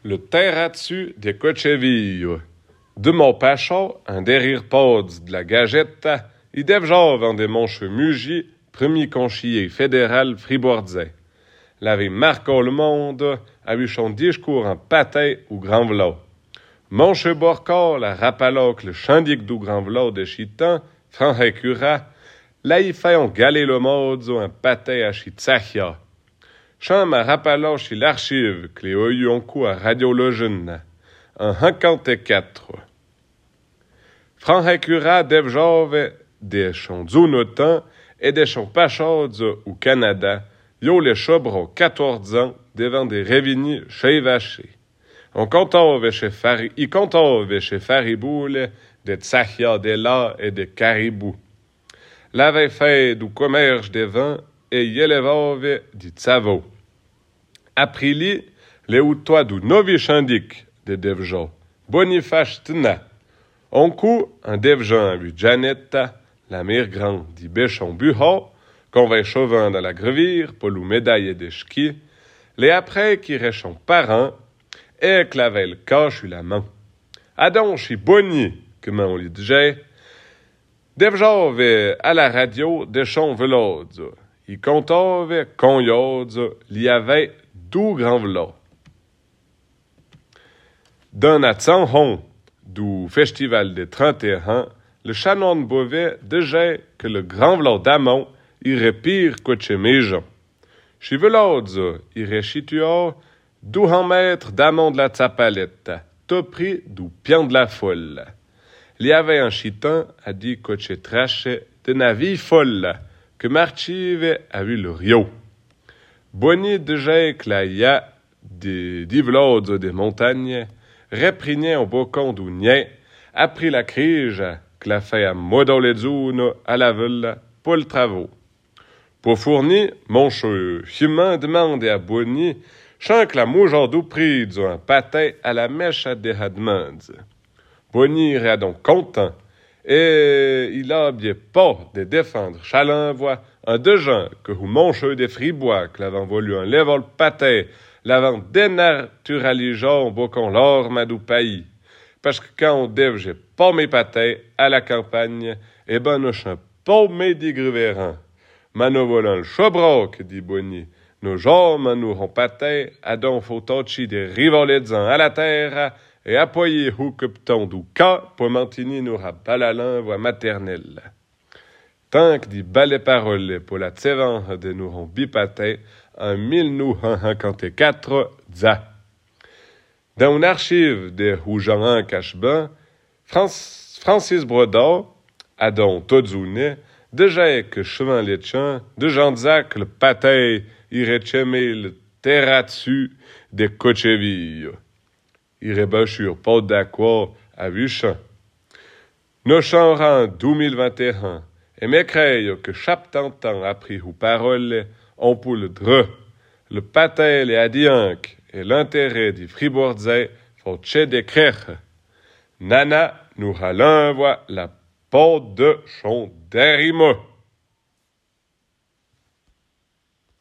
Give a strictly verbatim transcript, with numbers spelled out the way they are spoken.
Le terra-tu de Cochevillo. De mon pacha, un derrière pods de la gagetta, i devjov en de monche mugi, premier conchier fédéral fribourdzais. L'avait marqué le monde, a eu son discours en pâté ou grand vlot. Monche borca, la rapaloc le chandic du grand vlot de chitan, franc cura, là il fait en galer le mode un pâté à chitsachia. Chant ma rapaloc chez l'archive, que les oeillons en coup à radiologène, en cinquante-quatre. Franc cura devjove des chants zunotans et des chants pachauds au Canada, yo les chobres quatorze ans devant des révinis chez Vaché. On comptove chez Fari, y comptove chez Fariboule des tsachia, des la et des caribous. L'avait fait du commerce des vins et y élevave du tsavo. Aprili, les outois du novi chandic de devjo, Boniface Tna. On coup, un devjan a vu Janetta, la mère grande dit Béchon Buho, qu'on va chauvin dans la grevire pour lui médailler des skis, les après qui réchont parents, et clavaient le cache la main. Adon chi boni, que m'on lui disait, devjove à la radio des chants velodes, y contove conyodes, l'y avait dou grand velo. D'un atsanhon, du festival des trente et un, le chanon de Beauvais déjà que le grand velo d'Amont irait pire que chez Méjean. Chez Velodes, irait situé douze mètres d'amont de la Tzapalette, tout prix du pian de la folle. Il y avait un chitan a dit que chez Traché de navire folle, que Marchive a vu le rio. Boni déjà que la ya des Velodes des montagnes, réprigné en bocon du nien, a pris la crige, que la fait à Modolezuno à la ville pour le travaux. Pour fournir, mon chemin demande à Boni, chant que la mougeant du prix un pâté à la mèche à des hadmands. Boni irait donc content, et il a bien pas de défendre chalenvoie un deux gens que vous mangez des fribois que l'avant voulu un level pâté, l'avant dénaturaligeant bocon l'orme du pays. Parce que quand on dev j'ai pas mes pâtés à la campagne, eh ben nous chant pas mes digruverants. Mano volant le chobroc, dit Boni. Nos jambes nous ont pâté, à donc faut toucher des rivolets à la terre, et appuyer houkepton du cas pour maintenir nos balalan voix maternelle. Tant que dit balai parole pour la tsevan de nous ont bipaté, en mille neuf cent cinquante-quatre, za. Dans une archive de Houjaran Cachebin, Francis Brodor, Adon Todzouné, déjà que chemin les chants, de Jean-Zac le pâté, irait chemé le terra-dessus des Cochevillo. Irait bâchur pas d'accord à Vuchan. Nos chants deux mille vingt et un, et m'écraille que chaque temps a pris ou parole, on pour le dre, le pâté les adianques, et l'intérêt du fribourdzais faut chez des crèches. Nana nous renvoie la peau de son derrimo.